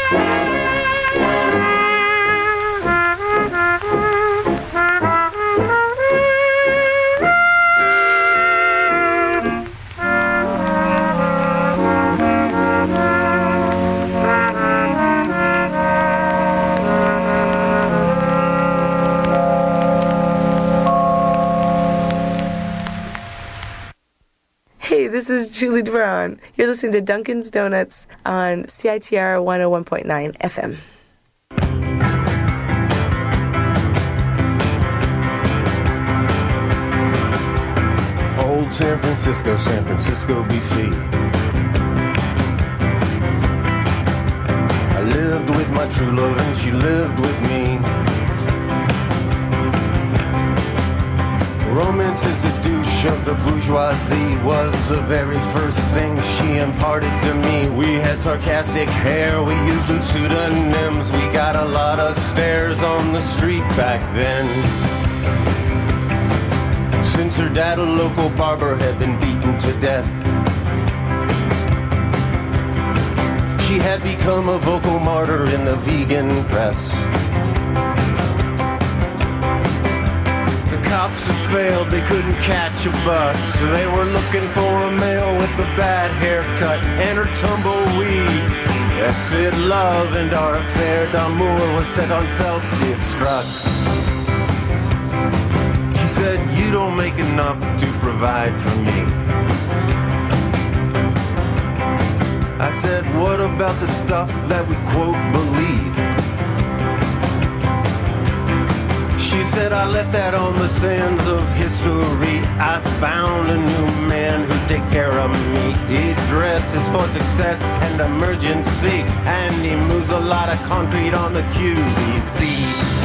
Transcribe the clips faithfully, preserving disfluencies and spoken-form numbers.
This is Julie Brown. You're listening to Dunkin's Donuts on C I T R one oh one point nine F M. Old San Francisco, San Francisco, B C. I lived with my true love and she lived with me. Romance is the douche of the bourgeoisie was the very first thing she imparted to me. We had sarcastic hair, we used pseudonyms. We got a lot of stares on the street back then. Since her dad, a local barber, had been beaten to death, she had become a vocal martyr in the vegan press. Cops had failed, they couldn't catch a bus. They were looking for a male with a bad haircut and her tumbleweed. Exit love and our affair d'amour was set on self-destruct. She said, you don't make enough to provide for me. I said, what about the stuff that we quote believe? She said, I left that on the sands of history. I found a new man who'd take care of me. He dresses for success and emergency, and he moves a lot of concrete on the Q V C.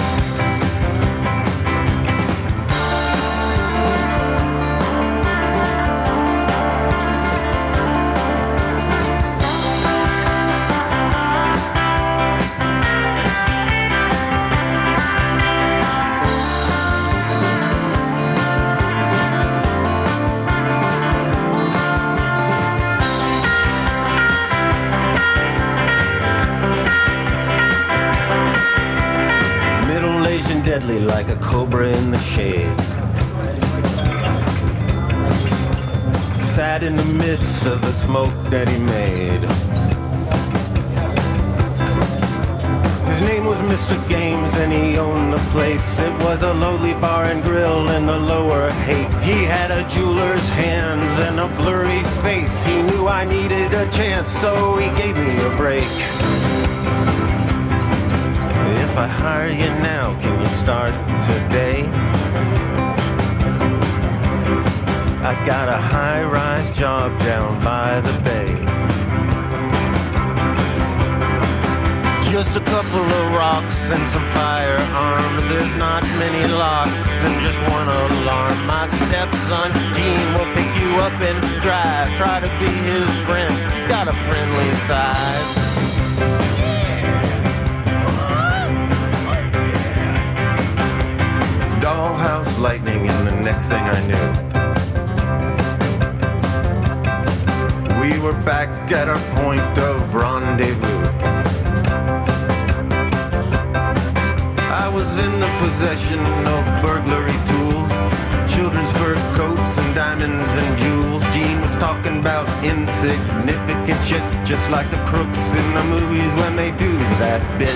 Like a cobra in the shade, sat in the midst of the smoke that he made. His name was Mister Games and he owned the place. It was a lowly bar and grill in the lower Haight. He had a jeweler's hands and a blurry face. He knew I needed a chance, so he gave me a break. If I hire you now, can you start today? I got a high-rise job down by the bay. Just a couple of rocks and some firearms. There's not many locks and just one alarm. My stepson Gene will pick you up and drive. Try to be his friend, he's got a friendly side. Dollhouse lightning, and the next thing I knew, we were back at our point of rendezvous. I was in the possession of burglary tools, children's fur coats and diamonds and jewels. Gene was talking about insignificant shit, just like the crooks in the movies when they do that bit.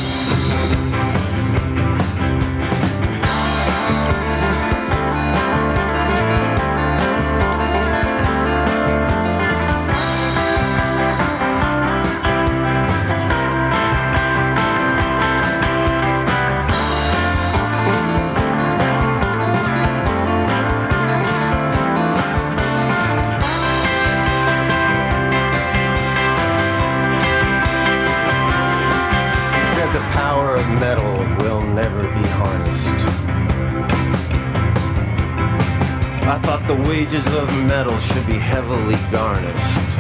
The wages of metal should be heavily garnished.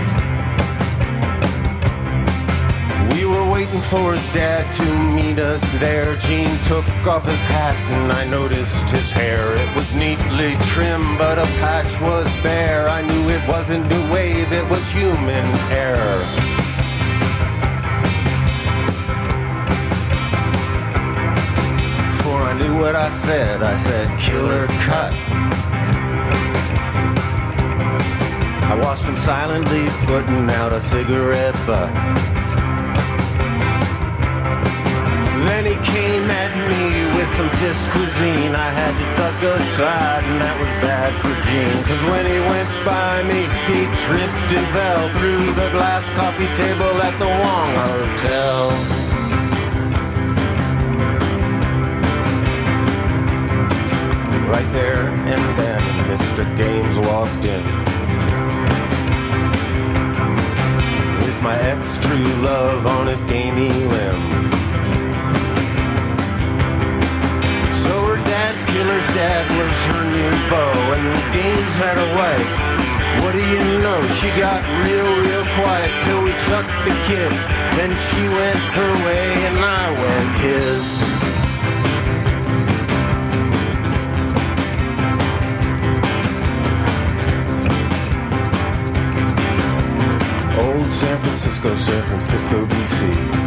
We were waiting for his dad to meet us there. Gene took off his hat and I noticed his hair. It was neatly trimmed, but a patch was bare. I knew it wasn't new wave, it was human error. what I said. I said, killer cut. I watched him silently putting out a cigarette butt. Then he came at me with some disc cuisine. I had to duck aside, and that was bad for Gene. Cause when he went by me, he tripped and fell through the glass coffee table at the Wong Hotel. Right there and then, Mister Gaines walked in. With my ex-true love on his gamey limb. Killer's dad was her new beau, and Gaines had a wife. What do you know? She got real, real quiet till we chucked the kid. Then she went her way and I went his. Old San Francisco, San Francisco, B C.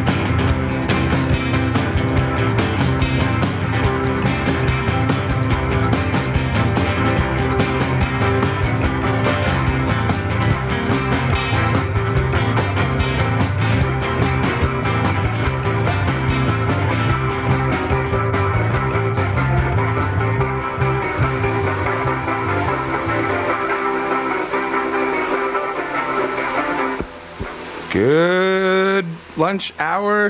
Good lunch hour,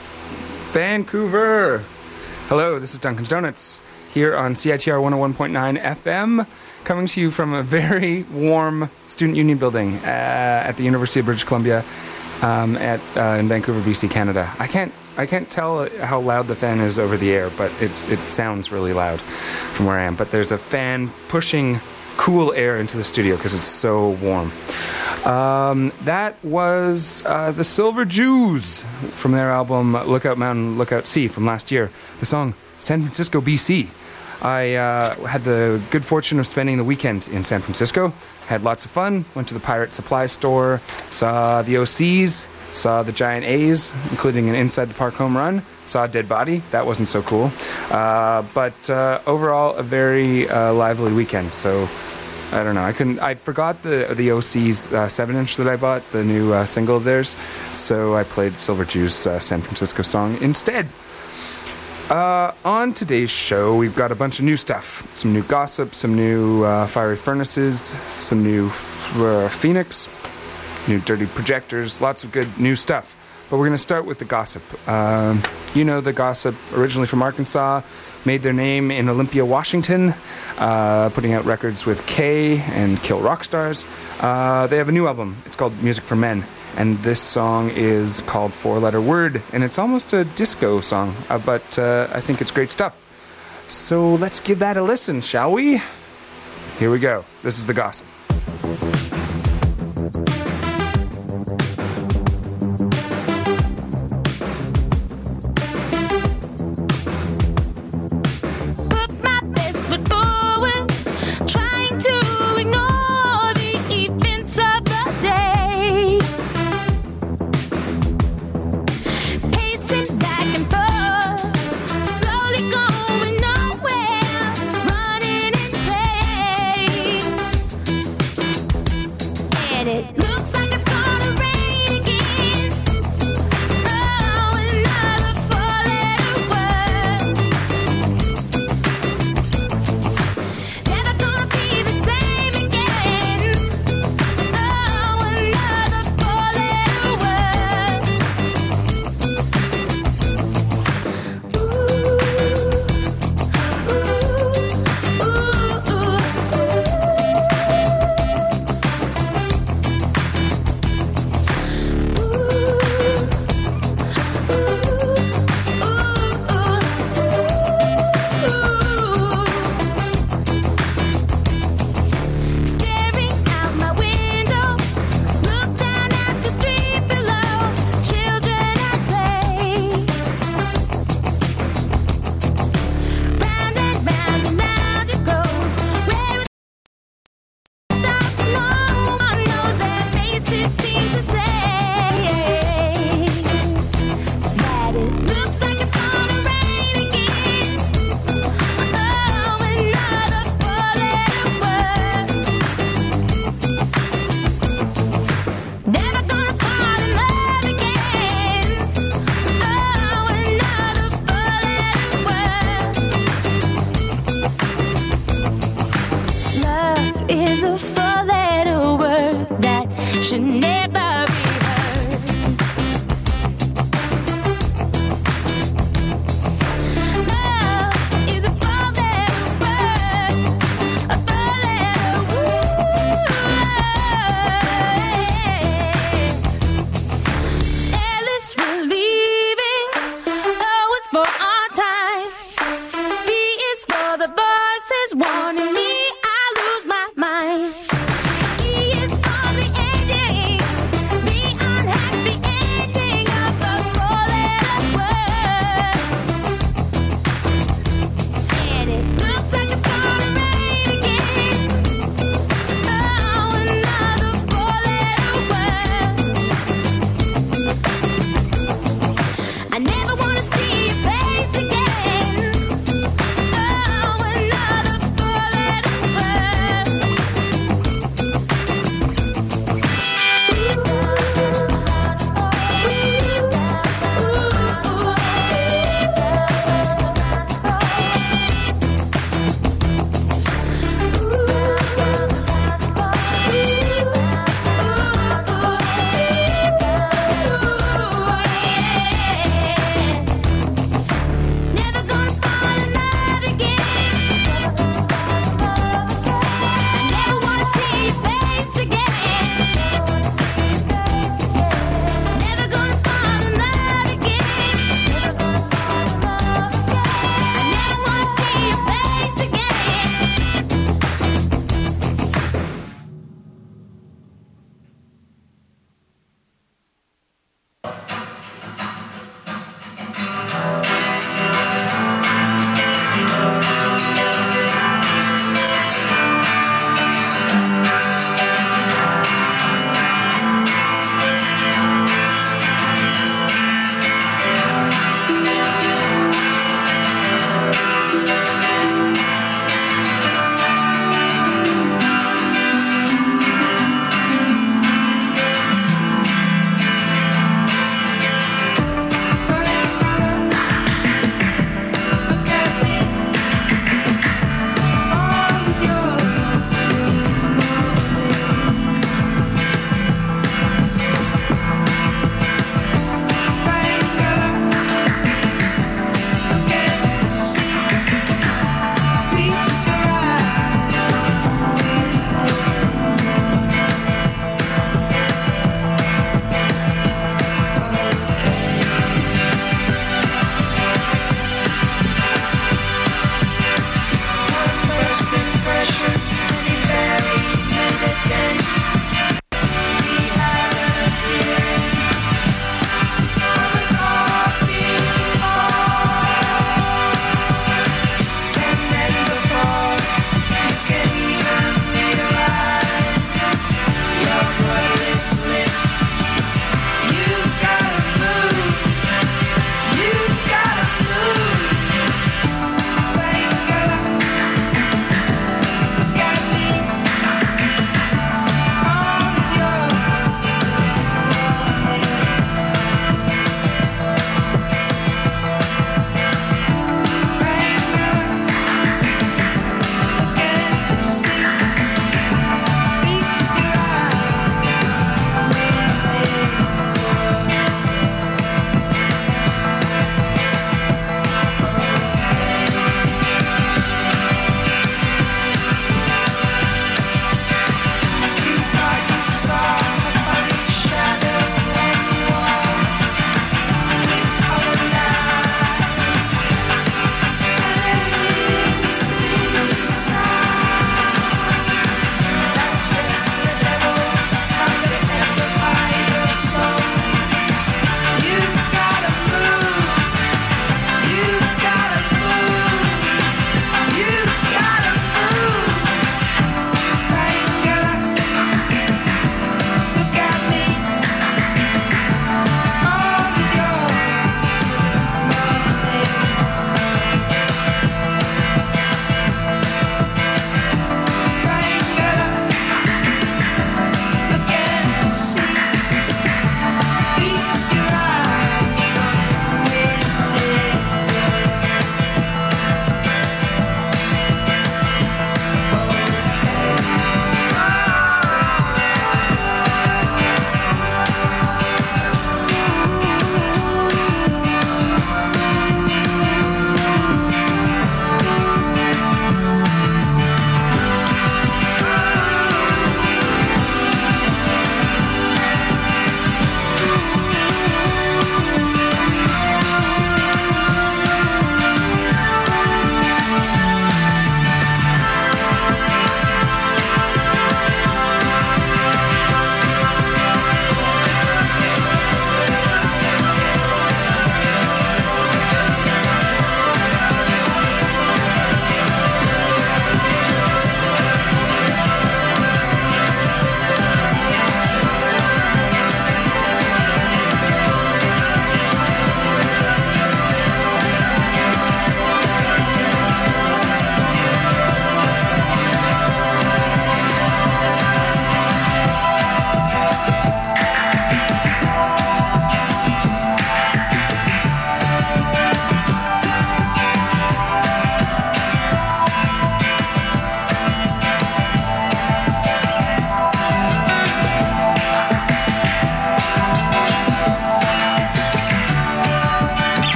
Vancouver. Hello, this is Dunkin's Donuts here on C I T R one oh one point nine F M, coming to you from a very warm Student Union building uh, at the University of British Columbia um, at uh, in Vancouver, B C, Canada. I can't I can't tell how loud the fan is over the air, but it's it sounds really loud from where I am. But there's a fan pushing cool air into the studio because it's so warm. Um, that was uh, the Silver Jews from their album Lookout Mountain, Lookout Sea from last year. The song San Francisco, B C. I uh, had the good fortune of spending the weekend in San Francisco. Had lots of fun. Went to the Pirate Supply Store. Saw the O Cs. Saw the Giant A's, including an Inside the Park home run. Saw a dead body. That wasn't so cool. Uh, but uh, overall, a very uh, lively weekend. So I don't know. I couldn't. I forgot the the O C's uh, seven inch that I bought, the new uh, single of theirs. So I played Silver Jews' uh, San Francisco song instead. Uh, on today's show, we've got a bunch of new stuff. Some new gossip, some new uh, Fiery Furnaces, some new uh, Phoenix, new Dirty Projectors, lots of good new stuff. But we're going to start with the gossip. Um, you know the gossip, originally from Arkansas, made their name in Olympia, Washington, uh, putting out records with Kay and Kill Rock Stars. Uh, they have a new album. It's called Music for Men. And this song is called Four Letter Word. And it's almost a disco song, uh, but uh, I think it's great stuff. So let's give that a listen, shall we? Here we go. This is the gossip.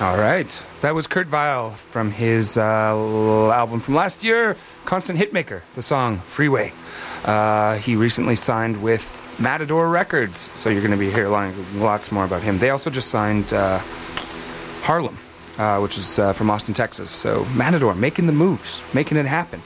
All right. That was Kurt Weill from his uh, album from last year, Constant Hitmaker, the song Freeway. Uh, he recently signed with Matador Records, so you're going to be hearing lots more about him. They also just signed uh, Harlem, uh, which is uh, from Austin, Texas. So Matador, making the moves, making it happen.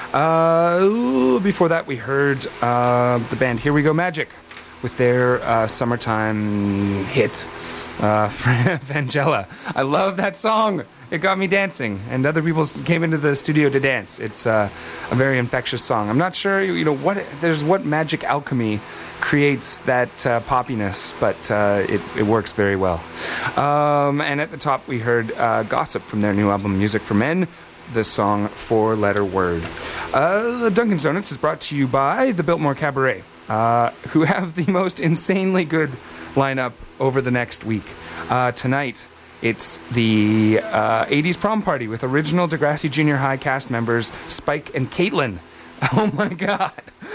Uh, before that, we heard uh, the band Here We Go Magic with their uh, summertime hit, uh, Vangela. I love that song. It got me dancing, and other people came into the studio to dance. It's uh, a very infectious song. I'm not sure, you know, what there's what magic alchemy creates that uh, poppiness, but uh, it, it works very well. Um, and at the top, we heard uh, Gossip from their new album, Music for Men, the song Four Letter Word. Uh, Dunkin' Donuts is brought to you by the Biltmore Cabaret, uh, who have the most insanely good lineup over the next week. Uh, tonight, it's the uh, eighties prom party with original Degrassi Junior High cast members Spike and Caitlin. Oh my God.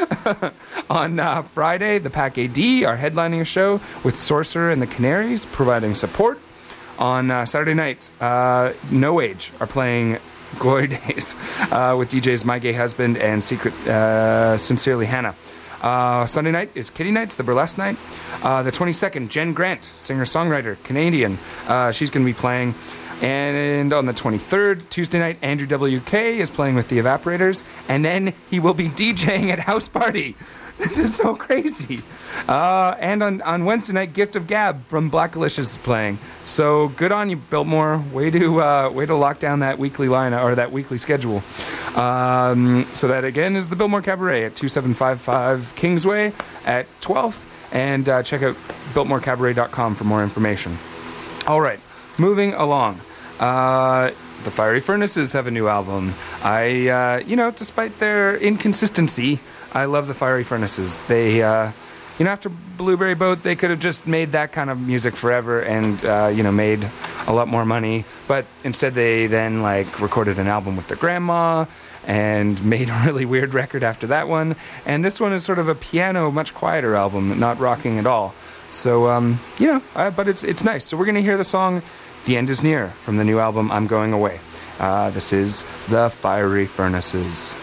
On uh, Friday, the Pack A D are headlining a show with Sorcerer and the Canaries providing support. On uh, Saturday night, uh, No Age are playing Glory Days uh, with D Js My Gay Husband and Secret uh, Sincerely Hannah. Uh, Sunday night is Kitty Nights, the burlesque night. Uh, the twenty-second, Jen Grant, singer-songwriter, Canadian. Uh, she's going to be playing. And on the twenty-third, Tuesday night, Andrew W K is playing with the Evaporators. And then he will be DJing at House Party. This is so crazy. Uh, and on, on Wednesday night, Gift of Gab from Black Delicious is playing. So good on you, Biltmore. Way to uh, way to lock down that weekly line or that weekly schedule. Um, so that again is the Biltmore Cabaret at two seven five five Kingsway at twelfth. And uh, check out biltmore cabaret dot com for more information. All right, moving along. Uh, the Fiery Furnaces have a new album. I, uh, you know, despite their inconsistency, I love the Fiery Furnaces. They, uh, you know, after Blueberry Boat, they could have just made that kind of music forever and, uh, you know, made a lot more money. But instead they then, like, recorded an album with their grandma and made a really weird record after that one. And this one is sort of a piano, much quieter album, not rocking at all. So, um, you know, uh, but it's it's nice. So we're going to hear the song The End Is Near from the new album I'm Going Away. Uh, this is The Fiery Furnaces.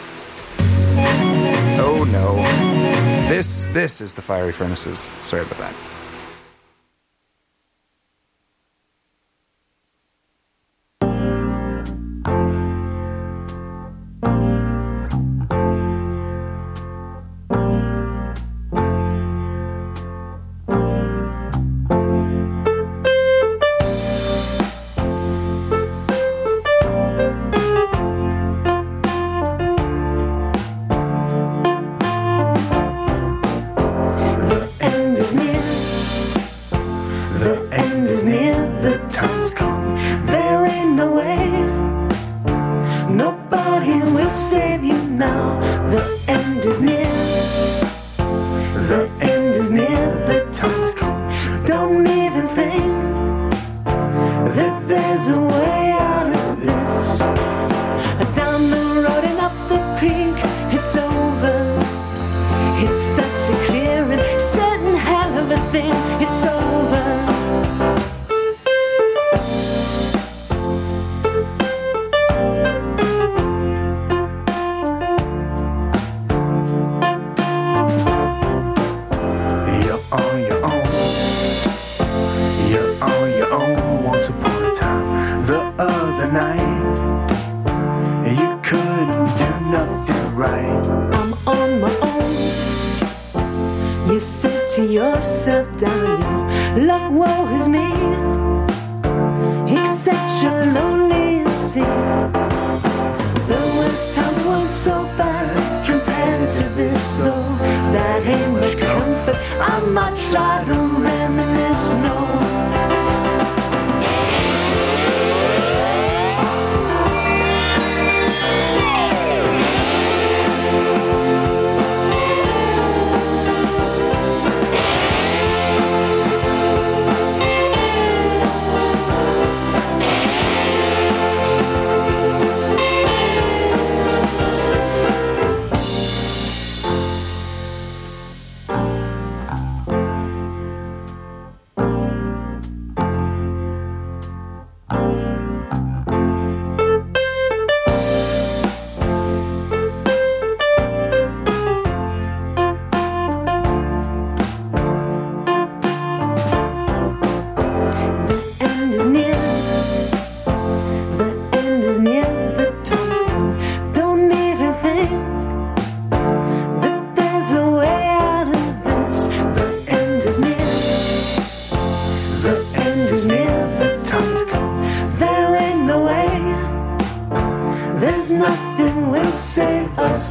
Oh no. This this is The Fiery Furnaces. Sorry about that.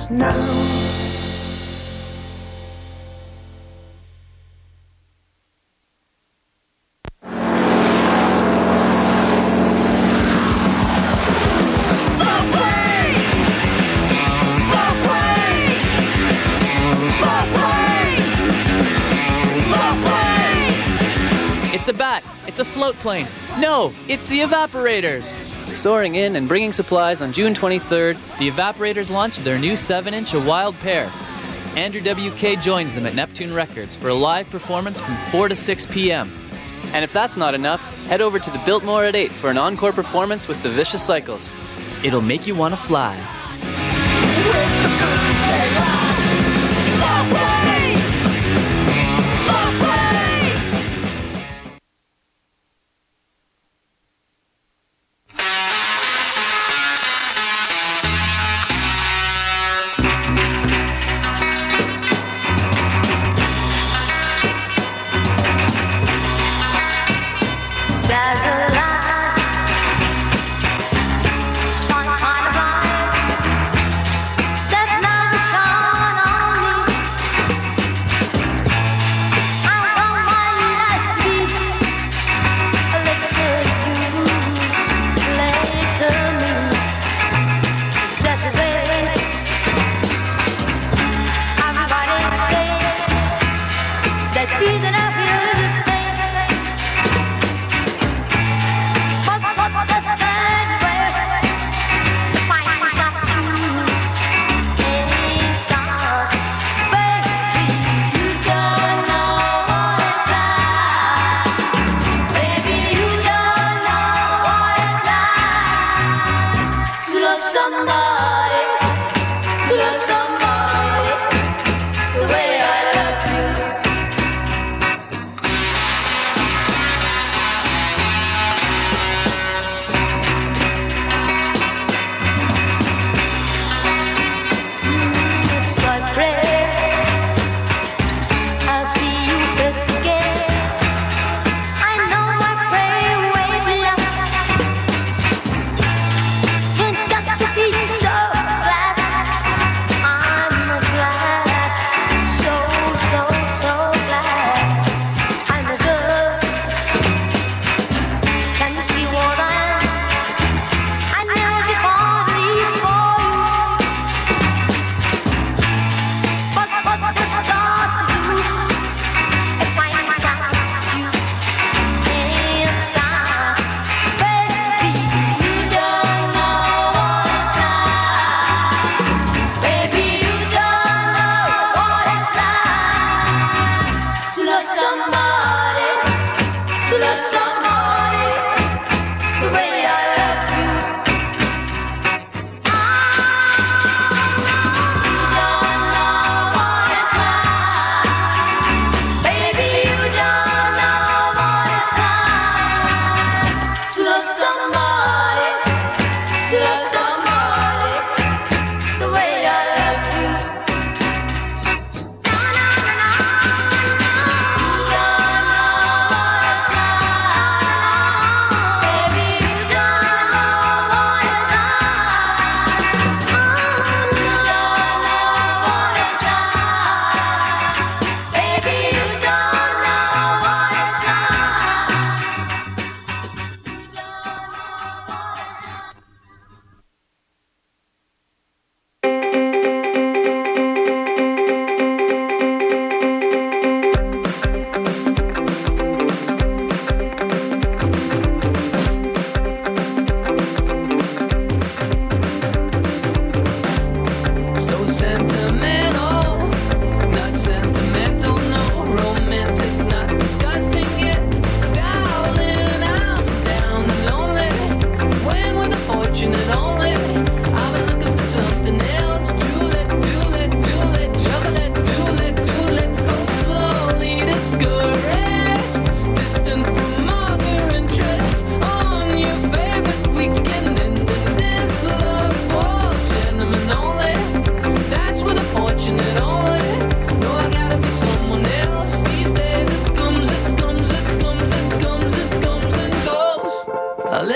us now. It's a bat. It's a float plane. No, it's the Evaporators. Soaring in and bringing supplies on June twenty-third, The Evaporators launched their new seven inch A Wild Pair. Andrew W K joins them at Neptune Records for a live performance from four to six p.m. And if that's not enough, head over to the Biltmore at eight for an encore performance with the Vicious Cycles. It'll make you want to fly.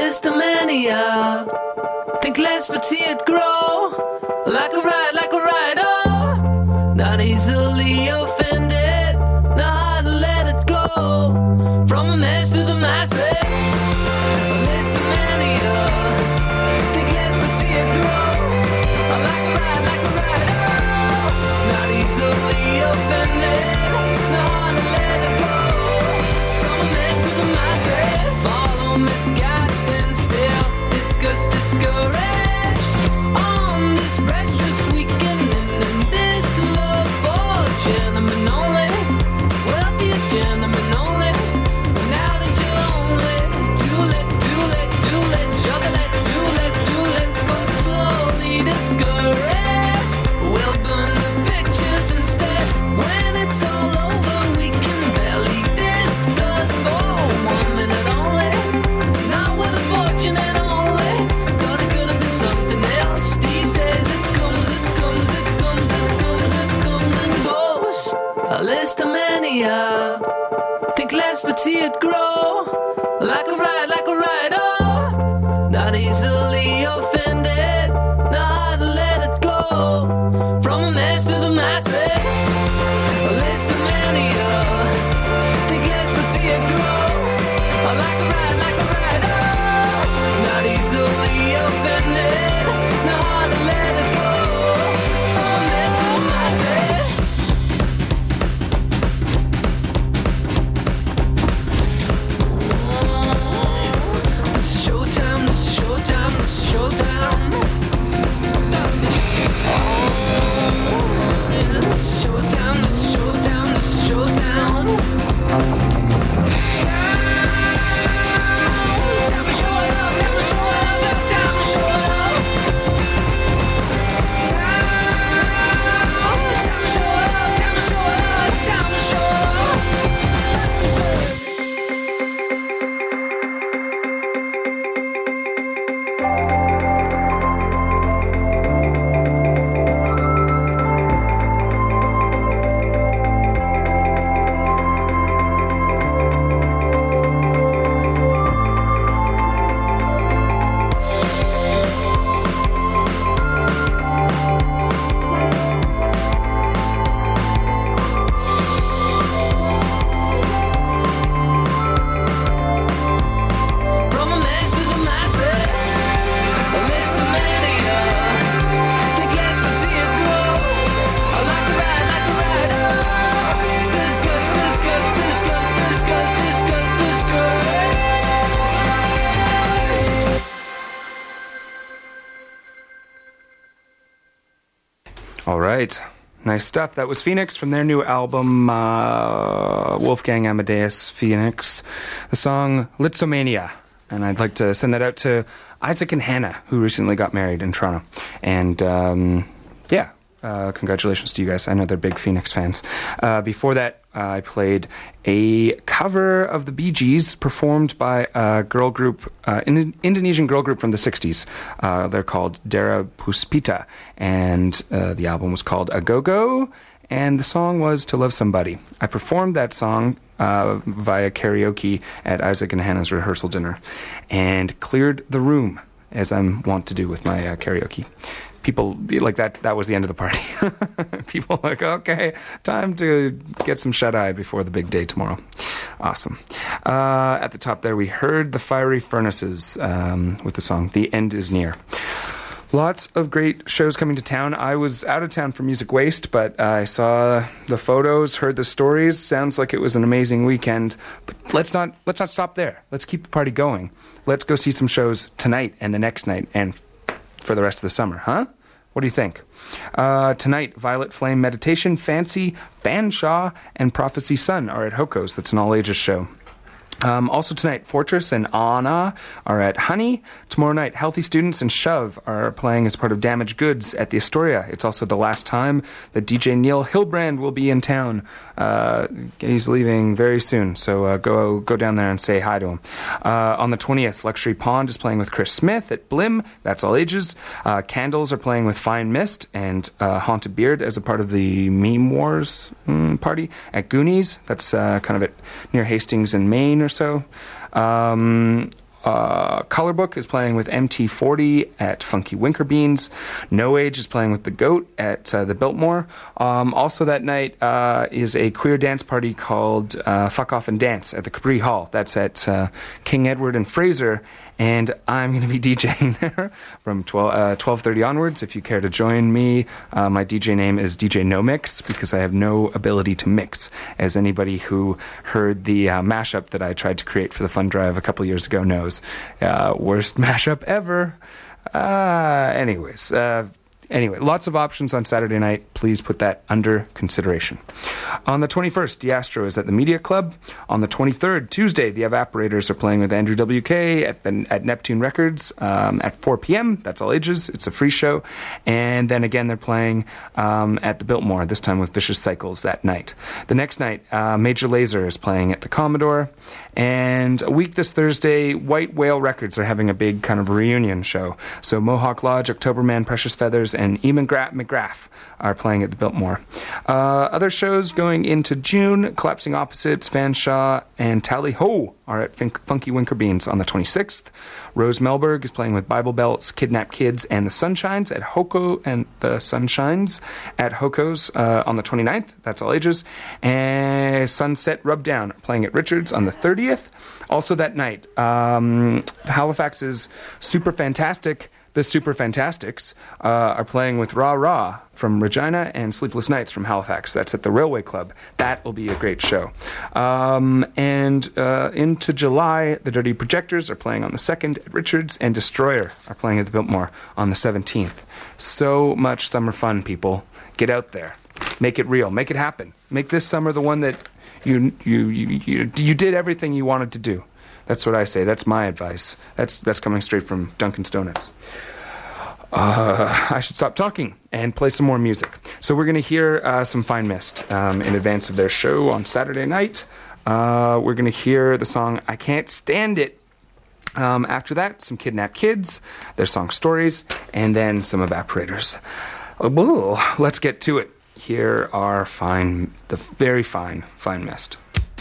Think less but see it grow. Like a riot, like a riot. listomania. Think less but see it grow. Like a ride, like a ride, oh. Not easily offended. Know how to let it go. From a mess to the masses. Listomania. Think less but see it grow. Like a ride, like a ride, oh. Not easily offended. Know how to let it go. From a mess to the masses. This is showtime, this is showtime, this is showtime. This is showtime, this is showtime, this is showtime. Time to show it up, time to show it up, it's time to show it up. Time, time to show it up, time to show it up, it's time to show it up. From a mess to the masses, a listomania. Think less but see it grow. I like to ride, like to ride, oh. It's this good, this good, this good, this good, this good, this good. All right. Nice stuff. That was Phoenix from their new album, uh, Wolfgang Amadeus Phoenix. The song Litzomania. And I'd like to send that out to Isaac and Hannah, who recently got married in Toronto. And, um, yeah, uh, congratulations to you guys. I know they're big Phoenix fans. Uh, before that, uh, I played a cover of the Bee Gees performed by a girl group, uh, an Indonesian girl group from the sixties. Uh, they're called Dara Puspita, and uh, the album was called A Go-Go, and the song was To Love Somebody. I performed that song uh, via karaoke at Isaac and Hannah's rehearsal dinner and cleared the room, as I'm wont to do with my uh, karaoke. People, like, that that was the end of the party. People were like, okay, time to get some shut-eye before the big day tomorrow. Awesome. Uh, at the top there, we heard the Fiery Furnaces um, with the song The End Is Near. Lots of great shows coming to town. I was out of town for Music Waste, but uh, I saw the photos, heard the stories. Sounds like it was an amazing weekend. But let's not let's not stop there. Let's keep the party going. Let's go see some shows tonight and the next night and for the rest of the summer, huh? What do you think? Uh, tonight, Violet Flame Meditation, Fancy, Fanshawe, and Prophecy Sun are at Hoko's. That's an all-ages show. Um, also tonight, Fortress and Anna are at Honey. Tomorrow night, Healthy Students and Shove are playing as part of Damaged Goods at the Astoria. It's also the last time that D J Neil Hilbrand will be in town. Uh, he's leaving very soon, so uh, go go down there and say hi to him. Uh, on the twentieth, Luxury Pond is playing with Chris Smith at Blim. That's all ages. Uh, Candles are playing with Fine Mist and uh, Haunted Beard as a part of the Meme Wars mm, party at Goonies. That's uh, kind of at near Hastings in Maine or so. Um, uh, Colorbook is playing with M T forty at Funky Winker Beans. No Age is playing with The Goat at uh, the Biltmore. Um, also that night uh, is a queer dance party called uh, Fuck Off and Dance at the Capri Hall. That's at uh, King Edward and Fraser. And I'm going to be DJing there from twelve, uh, twelve thirty onwards. If you care to join me, uh, my D J name is D J No Mix because I have no ability to mix. As anybody who heard the uh, mashup that I tried to create for the Fun Drive a couple years ago knows. Uh, worst mashup ever. Uh, anyways, uh, Anyway, lots of options on Saturday night. Please put that under consideration. On the twenty-first, Diastro is at the Media Club. On the twenty-third, Tuesday, the Evaporators are playing with Andrew W K at, the, at Neptune Records um, at four p.m. That's all ages. It's a free show. And then again, they're playing um, at the Biltmore, this time with Vicious Cycles that night. The next night, uh, Major Lazer is playing at the Commodore. And a week this Thursday, White Whale Records are having a big kind of reunion show. So Mohawk Lodge, Octoberman, Precious Feathers, and Eamon Gra- McGrath are playing at the Biltmore. Uh, other shows going into June, Collapsing Opposites, Fanshawe, and Tally Ho are at Fink- Funky Winker Beans on the twenty-sixth. Rose Melberg is playing with Bible Belts, Kidnap Kids, and the Sunshines at Hoko and the Sunshines at Hoko's uh, on the twenty-ninth. That's all ages. And Sunset Rubdown are playing at Richards on the thirtieth. Also that night, um, Halifax's Super Fantastic, the Super Fantastics, uh, are playing with Rah Rah from Regina and Sleepless Nights from Halifax. That's at the Railway Club. That will be a great show. Um, and uh, into July, the Dirty Projectors are playing on the second at Richards, and Destroyer are playing at the Biltmore on the seventeenth. So much summer fun, people. Get out there. Make it real. Make it happen. Make this summer the one that you you you you, you did everything you wanted to do. That's what I say. That's my advice. That's that's coming straight from Duncan's Donuts. Uh, I should stop talking and play some more music. So we're going to hear uh, some Fine Mist um, in advance of their show on Saturday night. Uh, we're going to hear the song I Can't Stand It. Um, after that, some Kidnap Kids, their song Stories, and then some Evaporators. Uh, whoa, let's get to it. Here are fine, the very fine Fine Mist.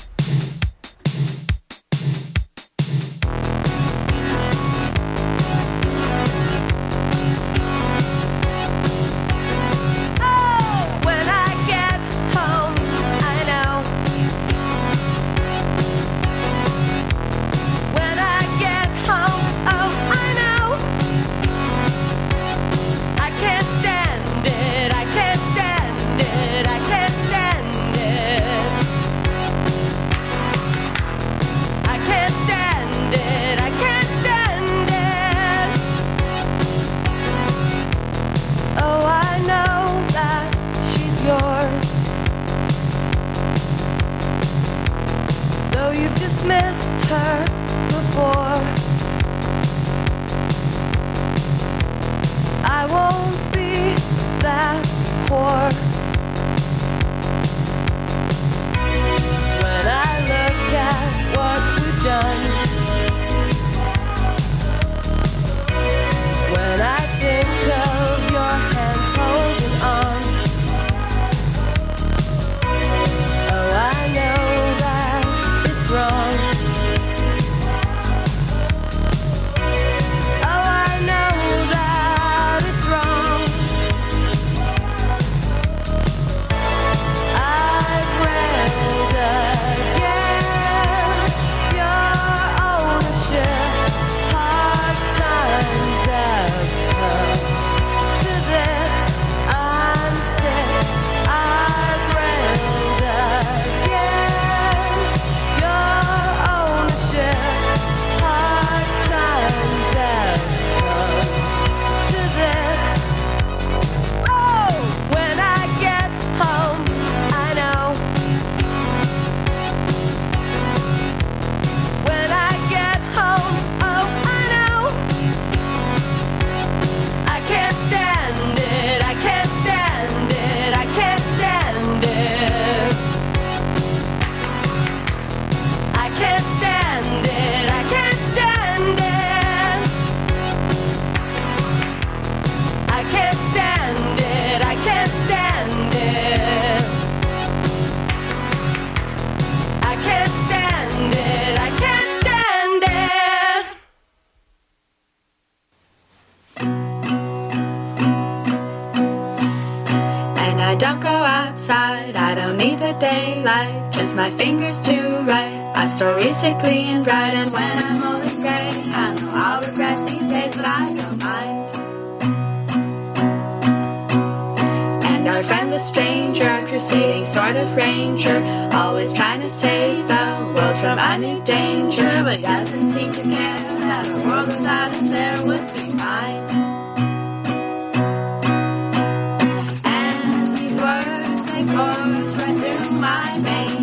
My fingers to write, I story sickly and bright, and when I'm old and gray, I know I'll regret these days, but I don't mind. And our friend the stranger, a crusading sort of ranger, always trying to save the world from a new danger, but he doesn't seem to care that a world without him there would be fine. And these words, they course right through my veins.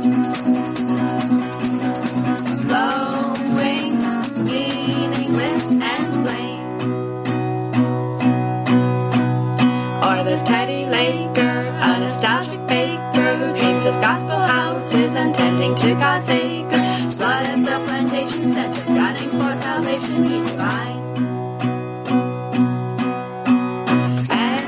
Teddy Laker, a nostalgic baker who dreams of gospel houses and tending to God's acre. Blood as the plantation set to gunning for salvation, he's divine. And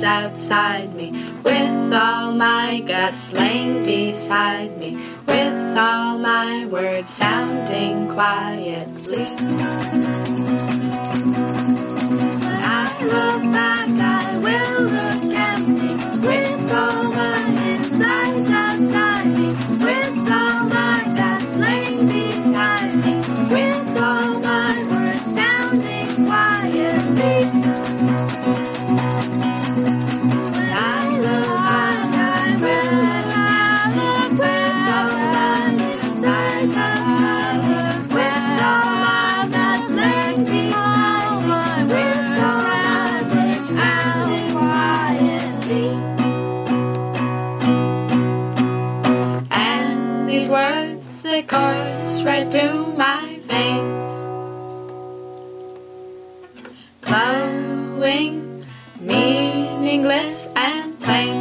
outside me, with all my guts laying beside me, with all my words sounding quietly. When I look back, I will look empty, with all my insides outside me, with all my guts laying beside me, with all my words sounding quietly. When I look back, I will look with all my insides outside me, with all my guts laying beside me, with all my words sounding quietly. And these words, they course right through my veins, glowing, meaningless and plain.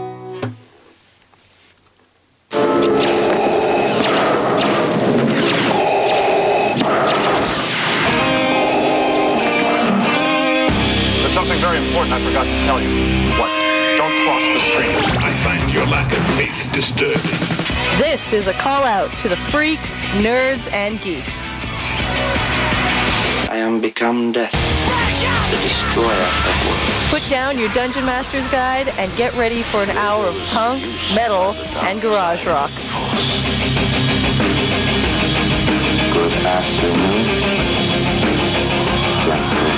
There's something very important I forgot to tell you. What? Don't cross the street. I find your lack of faith disturbing. This is a call out to the freaks, nerds, and geeks. I am become death, the destroyer of worlds. Put down your Dungeon Master's Guide and get ready for an hour of punk, metal, and garage rock. Good afternoon. Gentlemen.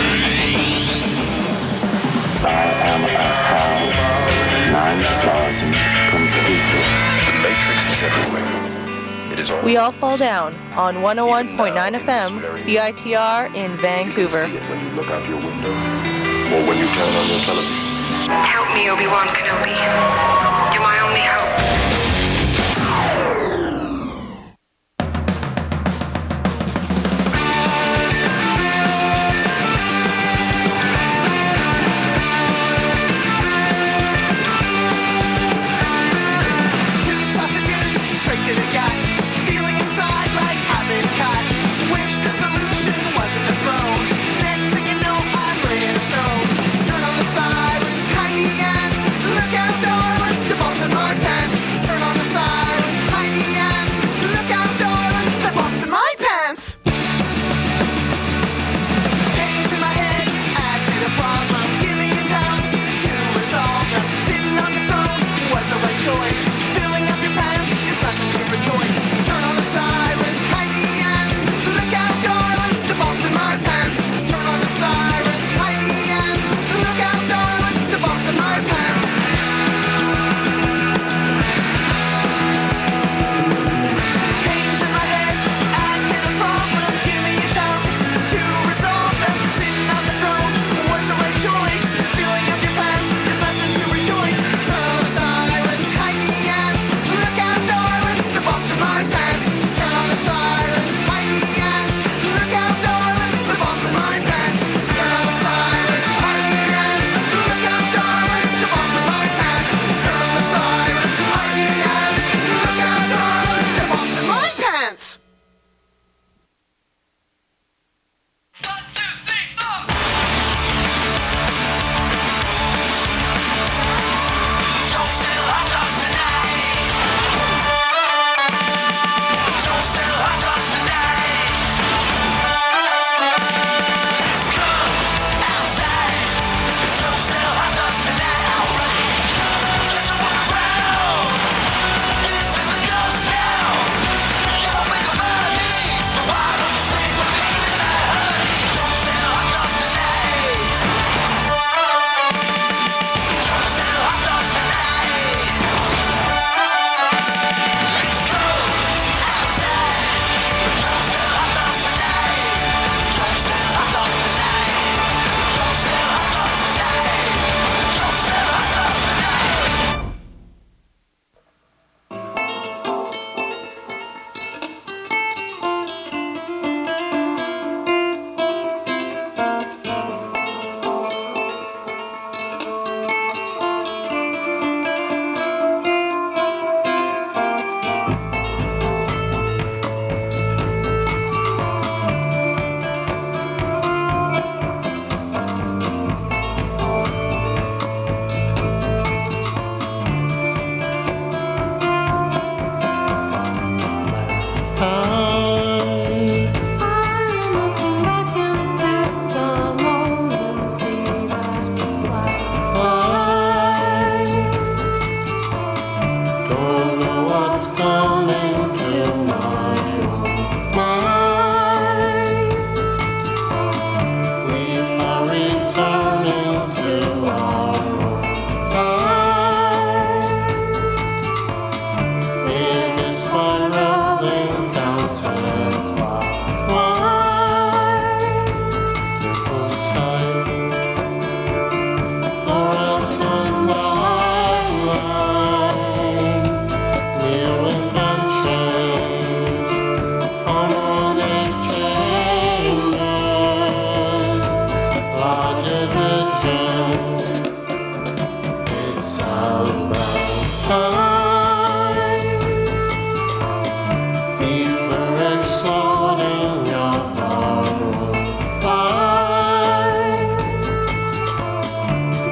I am a hell, nine thousand completed. The Matrix is everywhere. It is all. We all fall down on one oh one point nine F M C I T R in Vancouver. You can see it when you look out your window, or when you turn on your television. Help me, Obi-Wan Kenobi. You're my only hope. Two sausages straight to the gut, feeling inside like I've been cut. Wish the solution wasn't the throne. Next thing you know, I'm laying in stone. Turn on the sirens, hide the ass. Look out, doors, the bombs in my pants.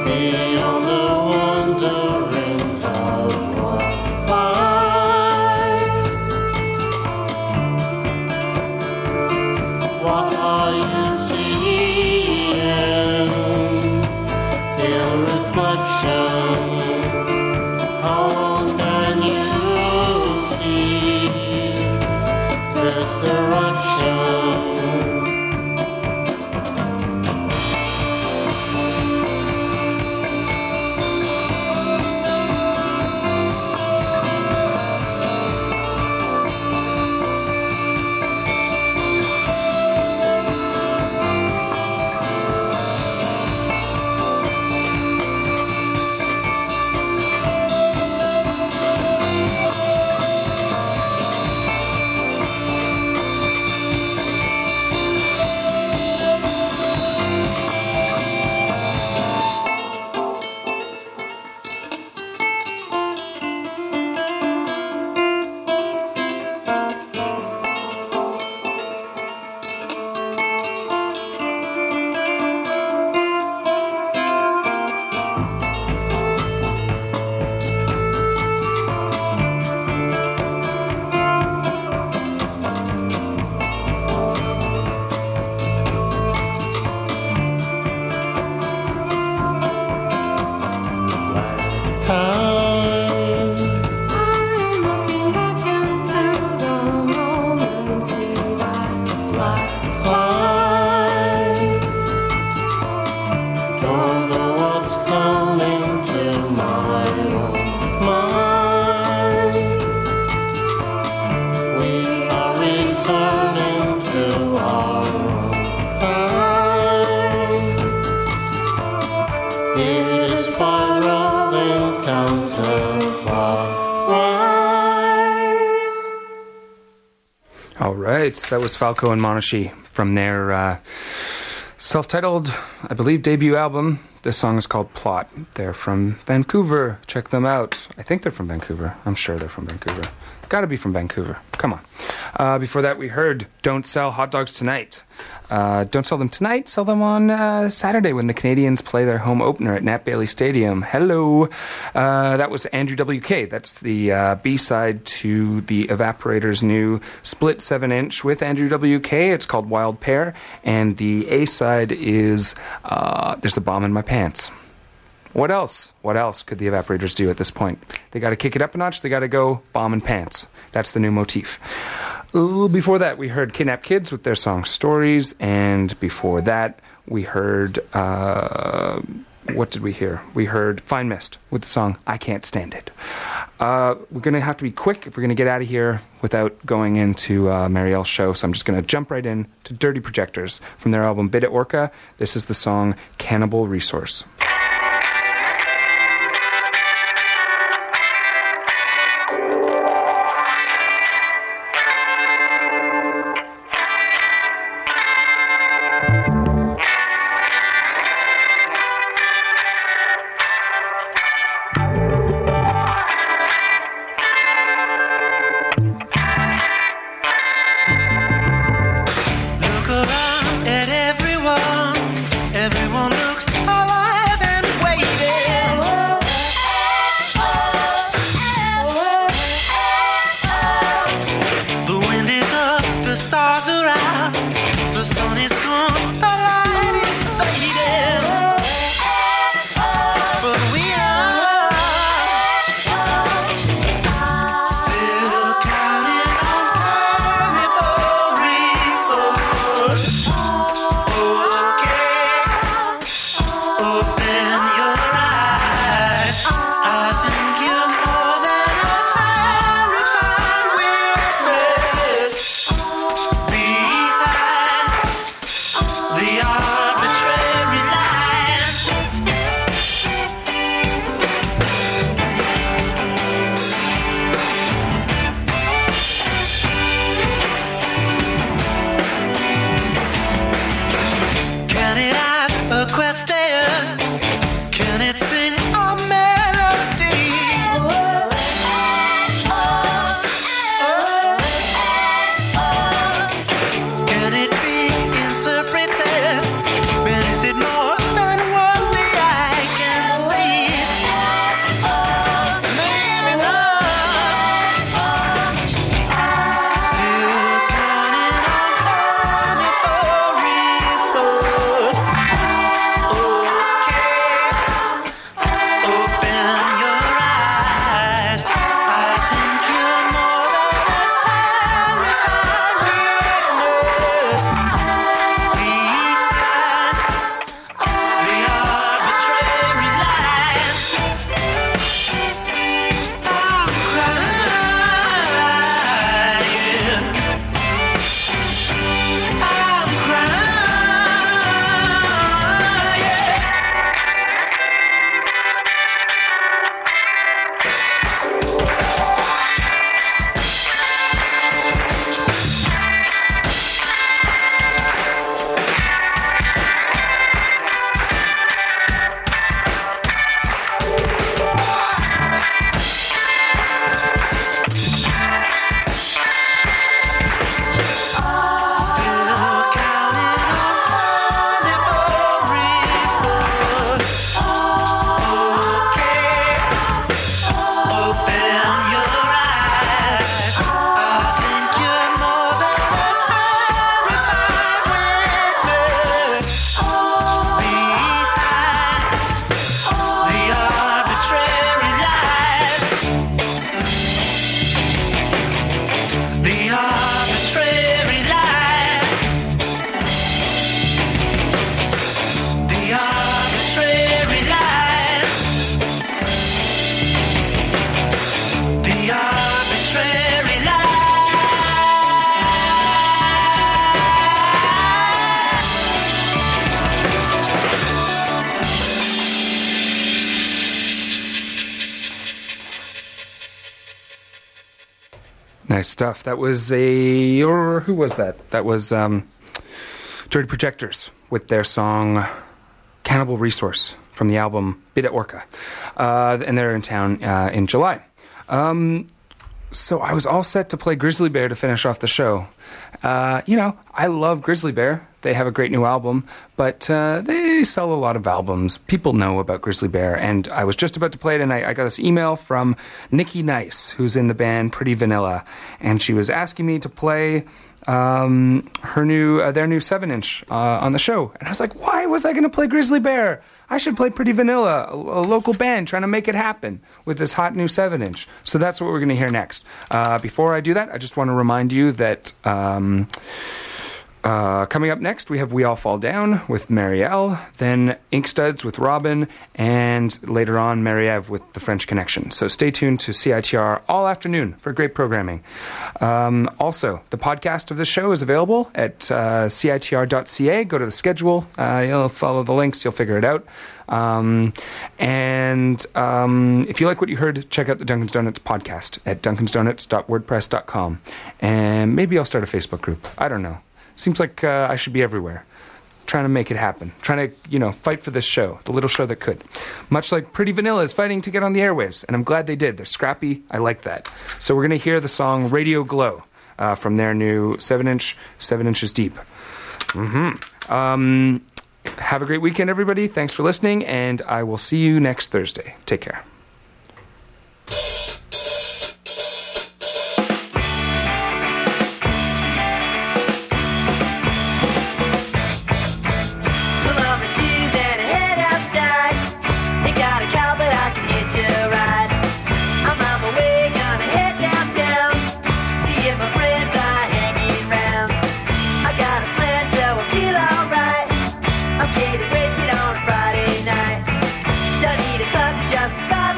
Feel the wanderings of life. What are you seeing in reflection? How can you keep this direction? All right, that was Falco and Monashee from their uh, self-titled, I believe, debut album. This song is called Plot. They're from Vancouver. Check them out. I think they're from Vancouver. I'm sure they're from Vancouver. Gotta be from Vancouver. Come on. Uh, before that, we heard Don't Sell Hot Dogs Tonight. Uh, don't sell them tonight. Sell them on uh, Saturday when the Canadians play their home opener at Nat Bailey Stadium. Hello. Uh, that was Andrew W K. That's the uh, B-side to the Evaporators' new split seven inch with Andrew W K. It's called Wild Pear. And the A-side is uh, There's a Bomb in My Pants. What else? What else could the Evaporators do at this point? They got to kick it up a notch. They got to go bomb in pants. That's the new motif. Ooh, before that, we heard Kidnap Kids with their song Stories. And before that, we heard... Uh, what did we hear? We heard Fine Mist with the song I Can't Stand It. Uh, we're going to have to be quick if we're going to get out of here without going into uh, Marielle's show. So I'm just going to jump right in to Dirty Projectors from their album Bit It Orca. This is the song Cannibal Resource. Look around at everyone. Everyone looks alive Nice stuff. That was a, or who was that? That was um, Dirty Projectors with their song Cannibal Resource from the album Bit at Orca. Uh, and they're in town uh, in July. Um, so I was all set to play Grizzly Bear to finish off the show. Uh, you know, I love Grizzly Bear. They have a great new album, but uh, they sell a lot of albums. People know about Grizzly Bear, and I was just about to play it, and I, I got this email from Nikki Nice, who's in the band Pretty Vanilla, and she was asking me to play um, her new, uh, their new seven-inch uh, on the show. And I was like, why was I going to play Grizzly Bear? I should play Pretty Vanilla, a, a local band trying to make it happen with this hot new seven-inch. So that's what we're going to hear next. Uh, before I do that, I just want to remind you that... Um, Uh, coming up next, we have We All Fall Down with Marielle, then Ink Studs with Robin, and later on, Marie-Eve with The French Connection. So stay tuned to C I T R all afternoon for great programming. Um, also, the podcast of this show is available at uh, C I T R dot C A. Go to the schedule. Uh, you'll follow the links. You'll figure it out. Um, and um, if you like what you heard, check out the Dunkin's Donuts podcast at dunkins donuts dot wordpress dot com. And maybe I'll start a Facebook group. I don't know. Seems like uh, I should be everywhere, trying to make it happen, trying to, you know, fight for this show, the little show that could. Much like Pretty Vanilla is fighting to get on the airwaves, and I'm glad they did. They're scrappy. I like that. So we're going to hear the song Radio Glow uh, from their new seven-inch, Seven Inches Deep. Mm-hmm. Um, have a great weekend, everybody. Thanks for listening, and I will see you next Thursday. Take care. Just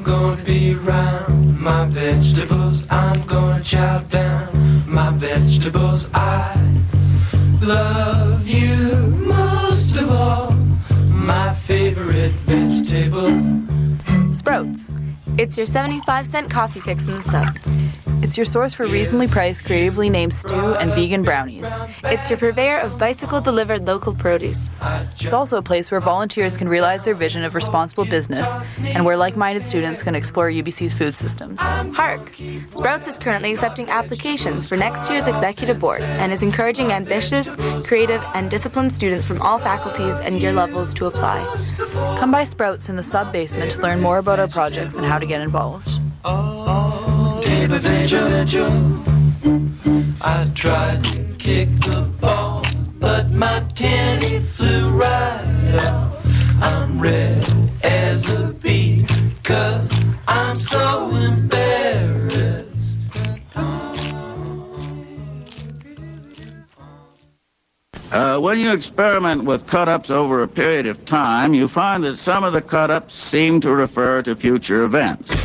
I'm gonna be round my vegetables. I'm gonna chow down my vegetables. I love you most of all, my favorite vegetable. Sprouts. It's your seventy-five cent coffee fix in the sub. It's your source for reasonably priced, creatively named stew and vegan brownies. It's your purveyor of bicycle-delivered local produce. It's also a place where volunteers can realize their vision of responsible business and where like-minded students can explore U B C's food systems. Hark! Sprouts is currently accepting applications for next year's executive board and is encouraging ambitious, creative, and disciplined students from all faculties and year levels to apply. Come by Sprouts in the sub-basement to learn more about our projects and how to get involved. I tried to kick the ball, but my tenny flew right off. I'm red as a bee, cause I'm so embarrassed. Uh, when you experiment with cut-ups over a period of time, you find that some of the cut-ups seem to refer to future events.